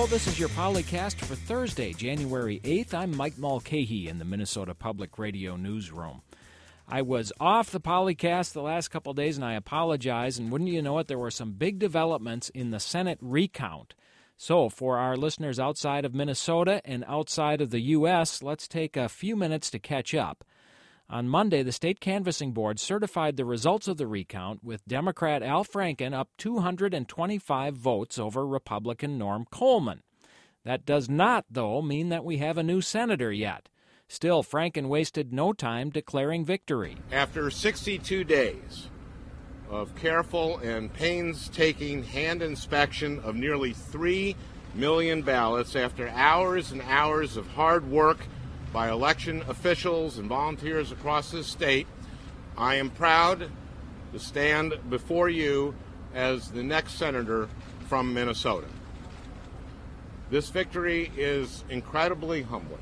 Hello, this is your Polycast for Thursday, January 8th. I'm Mike Mulcahy in the Minnesota Public Radio newsroom. I was off the Polycast the last couple of days, and I apologize, and wouldn't you know it, there were some big developments in the Senate recount. So, for our listeners outside of Minnesota and outside of the U.S., let's take a few minutes to catch up. On Monday, the State Canvassing Board certified the results of the recount, with Democrat Al Franken up 225 votes over Republican Norm Coleman. That does not, though, mean that we have a new senator yet. Still, Franken wasted no time declaring victory. After 62 days of careful and painstaking hand inspection of nearly 3 million ballots, after hours and hours of hard work by election officials and volunteers across this state, I am proud to stand before you as the next senator from Minnesota. This victory is incredibly humbling,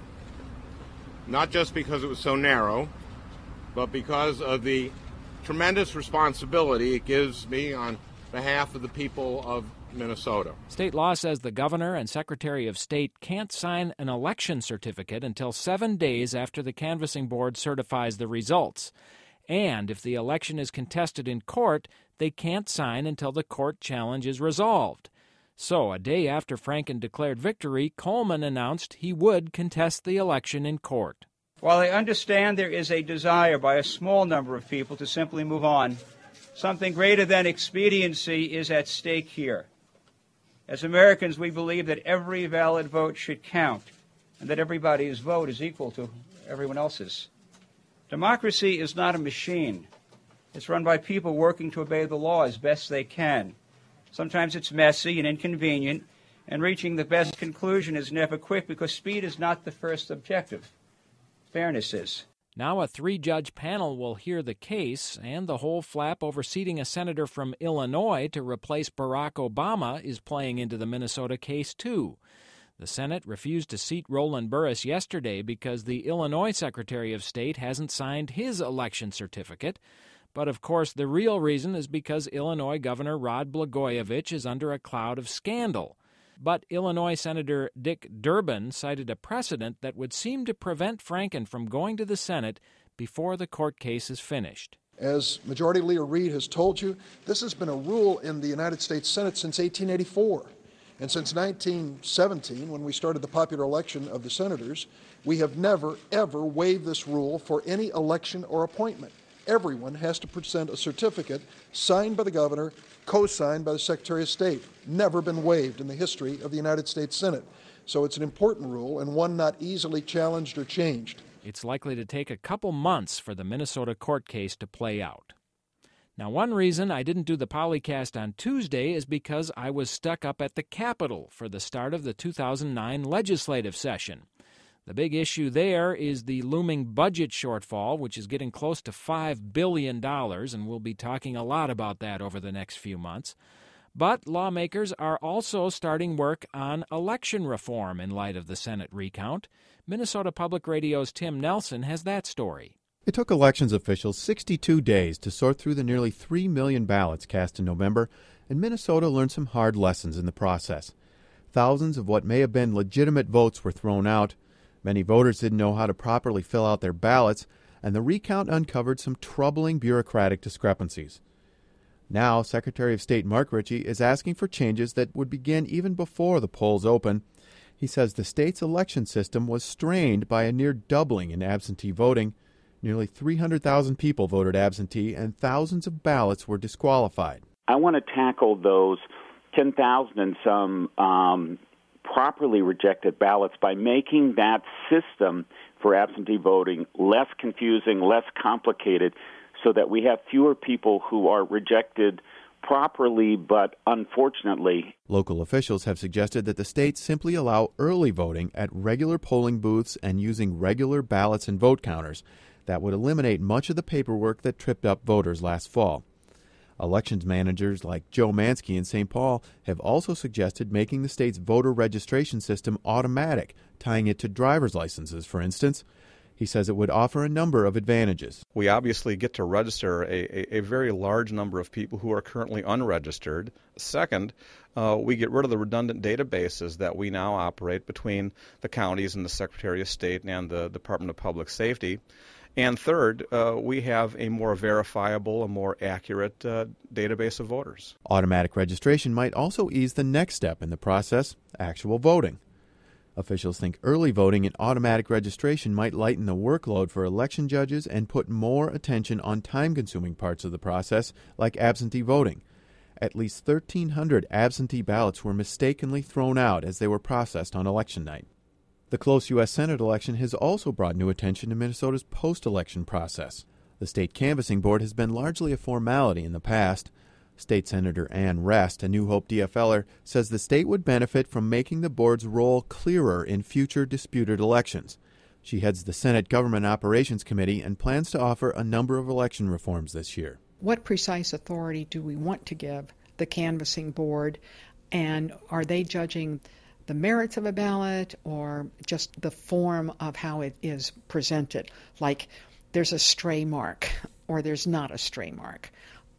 not just because it was so narrow, but because of the tremendous responsibility it gives me on behalf of the people of Minnesota. State law says the governor and secretary of state can't sign an election certificate until 7 days after the canvassing board certifies the results. And if the election is contested in court, they can't sign until the court challenge is resolved. So, a day after Franken declared victory, Coleman announced he would contest the election in court. While I understand there is a desire by a small number of people to simply move on, something greater than expediency is at stake here. As Americans, we believe that every valid vote should count and that everybody's vote is equal to everyone else's. Democracy is not a machine. It's run by people working to obey the law as best they can. Sometimes it's messy and inconvenient, and reaching the best conclusion is never quick because speed is not the first objective. Fairness is. Now a 3-judge panel will hear the case, and the whole flap over seating a senator from Illinois to replace Barack Obama is playing into the Minnesota case, too. The Senate refused to seat Roland Burris yesterday because the Illinois Secretary of State hasn't signed his election certificate. But, of course, the real reason is because Illinois Governor Rod Blagojevich is under a cloud of scandal. But Illinois Senator Dick Durbin cited a precedent that would seem to prevent Franken from going to the Senate before the court case is finished. As Majority Leader Reid has told you, this has been a rule in the United States Senate since 1884. And since 1917, when we started the popular election of the senators, we have never, ever waived this rule for any election or appointment. Everyone has to present a certificate signed by the governor, co-signed by the Secretary of State. Never been waived in the history of the United States Senate. So it's an important rule and one not easily challenged or changed. It's likely to take a couple months for the Minnesota court case to play out. Now, one reason I didn't do the Polycast on Tuesday is because I was stuck up at the Capitol for the start of the 2009 legislative session. The big issue there is the looming budget shortfall, which is getting close to $5 billion, and we'll be talking a lot about that over the next few months. But lawmakers are also starting work on election reform in light of the Senate recount. Minnesota Public Radio's Tim Nelson has that story. It took elections officials 62 days to sort through the nearly 3 million ballots cast in November, and Minnesota learned some hard lessons in the process. Thousands of what may have been legitimate votes were thrown out. Many voters didn't know how to properly fill out their ballots, and the recount uncovered some troubling bureaucratic discrepancies. Now, Secretary of State Mark Ritchie is asking for changes that would begin even before the polls open. He says the state's election system was strained by a near doubling in absentee voting. Nearly 300,000 people voted absentee, and thousands of ballots were disqualified. I want to tackle those 10,000 and some properly rejected ballots by making that system for absentee voting less confusing, less complicated, so that we have fewer people who are rejected properly but unfortunately. Local officials have suggested that the state simply allow early voting at regular polling booths and using regular ballots and vote counters. That would eliminate much of the paperwork that tripped up voters last fall. Elections managers like Joe Mansky in St. Paul have also suggested making the state's voter registration system automatic, tying it to driver's licenses, for instance. He says it would offer a number of advantages. We obviously get to register a very large number of people who are currently unregistered. Second, we get rid of the redundant databases that we now operate between the counties and the Secretary of State and the Department of Public Safety. And third, we have a more verifiable, a more accurate database of voters. Automatic registration might also ease the next step in the process, actual voting. Officials think early voting and automatic registration might lighten the workload for election judges and put more attention on time-consuming parts of the process, like absentee voting. At least 1,300 absentee ballots were mistakenly thrown out as they were processed on election night. The close U.S. Senate election has also brought new attention to Minnesota's post-election process. The state canvassing board has been largely a formality in the past. State Senator Ann Rest, a New Hope DFLer, says the state would benefit from making the board's role clearer in future disputed elections. She heads the Senate Government Operations Committee and plans to offer a number of election reforms this year. What precise authority do we want to give the canvassing board, and are they judging the merits of a ballot or just the form of how it is presented? Like there's a stray mark or there's not a stray mark.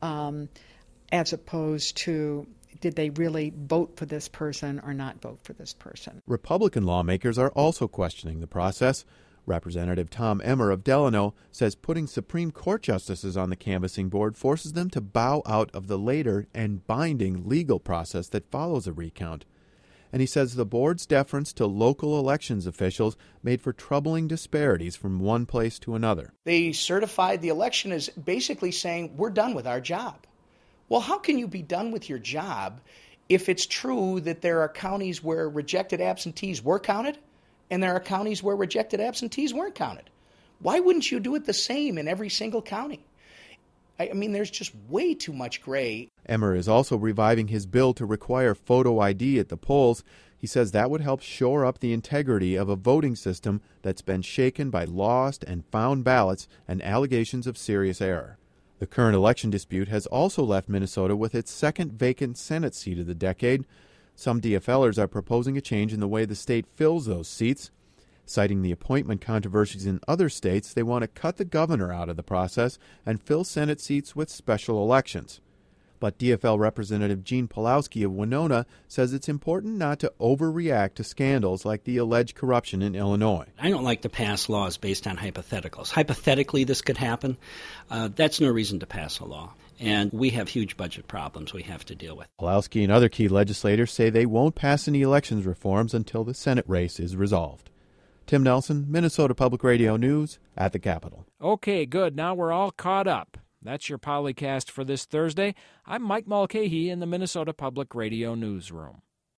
As opposed to, did they really vote for this person or not vote for this person? Republican lawmakers are also questioning the process. Representative Tom Emmer of Delano says putting Supreme Court justices on the canvassing board forces them to bow out of the later and binding legal process that follows a recount. And he says the board's deference to local elections officials made for troubling disparities from one place to another. They certified the election as basically saying, we're done with our job. Well, how can you be done with your job if it's true that there are counties where rejected absentees were counted and there are counties where rejected absentees weren't counted? Why wouldn't you do it the same in every single county? I mean, there's just way too much gray. Emmer is also reviving his bill to require photo ID at the polls. He says that would help shore up the integrity of a voting system that's been shaken by lost and found ballots and allegations of serious error. The current election dispute has also left Minnesota with its second vacant Senate seat of the decade. Some DFLers are proposing a change in the way the state fills those seats. Citing the appointment controversies in other states, they want to cut the governor out of the process and fill Senate seats with special elections. But DFL Representative Gene Pawlowski of Winona says it's important not to overreact to scandals like the alleged corruption in Illinois. I don't like to pass laws based on hypotheticals. Hypothetically, this could happen. That's no reason to pass a law. And we have huge budget problems we have to deal with. Pawlowski and other key legislators say they won't pass any elections reforms until the Senate race is resolved. Tim Nelson, Minnesota Public Radio News at the Capitol. Okay, good. Now we're all caught up. That's your Polycast for this Thursday. I'm Mike Mulcahy in the Minnesota Public Radio Newsroom.